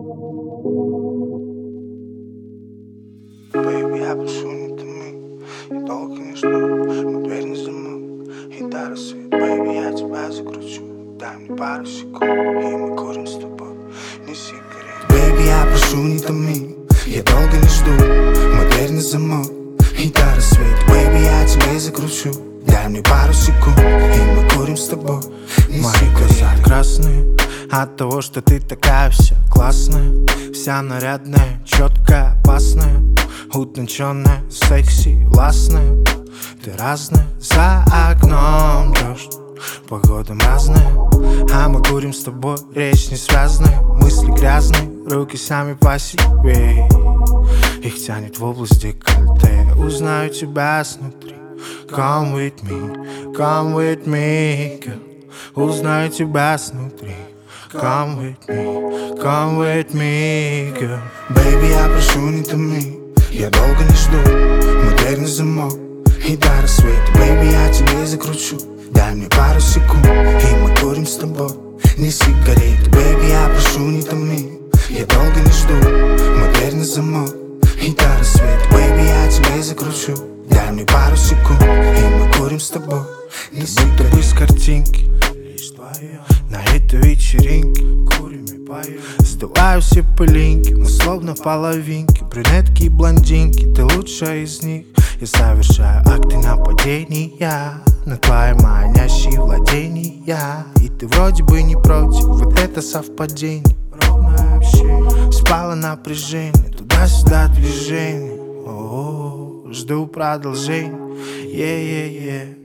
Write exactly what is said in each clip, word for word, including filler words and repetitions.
Baby, я прошу, не томи, я долго не жду, но дверь не замок, и до рассвета. Baby, я тебя закручу, дай мне пару секунд, и мы курим с тобой, не сигарет. Baby, я прошу, не томи, я долго не жду, но дверь не замок, и до рассвета. Baby, я тебя закручу, дай мне пару секунд, и мы курим с тобой, не сигарет. Мои глаза красные от того, что ты такая вся классная, вся нарядная, четкая, опасная, утонченная, секси, ласная. Ты разная, за окном дождь, погода разная, а мы курим с тобой, речь не связанная, мысли грязные, руки сами по себе, их тянет в область декольте. Узнаю тебя снутри. Come with me, come with me, girl. Узнаю тебя снутри. Come with me, come with me, girl. Baby, я прошу, не томи, я долго не жду, но дверь не замок, и до рассвета. Baby, я тебе закручу, дай мне пару секунд, и мы курим с тобой, не сигареты. Baby, я прошу, не томи, я долго не жду, но дверь не замок, и до рассвета. Baby, я тебе закручу, дай мне пару секунд, и мы курим с тобой, не сигареты. Будто бы с картинки, лишь твоя, на этой вечеринке курим и поем. Сдуваю все пылинки, мы словно половинки, брюнетки и блондинки, ты лучшая из них. Я совершаю акты нападения на твои манящие владения, и ты вроде бы не против, вот это совпадение. Ровное общение, спало напряжение, туда-сюда движение. О-о-о, жду продолжения, е-е-е,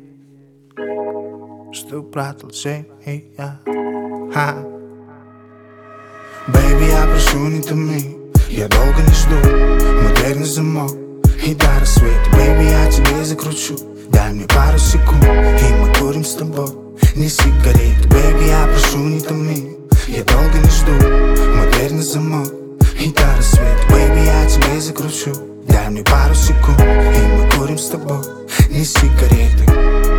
жду продолжения. Ха. Baby, я прошу, не томи, я долго не жду, но дверь не замок, и до рассвета. Baby, я тебе закручу, дай мне пару секунд, и мы курим с тобой, не сигареты. Baby, я прошу, не томи, я долго не жду, но дверь не замок, и до рассвета. Baby, я тебе закручу, дай мне пару секунд, и мы курим с тобой, не сигареты.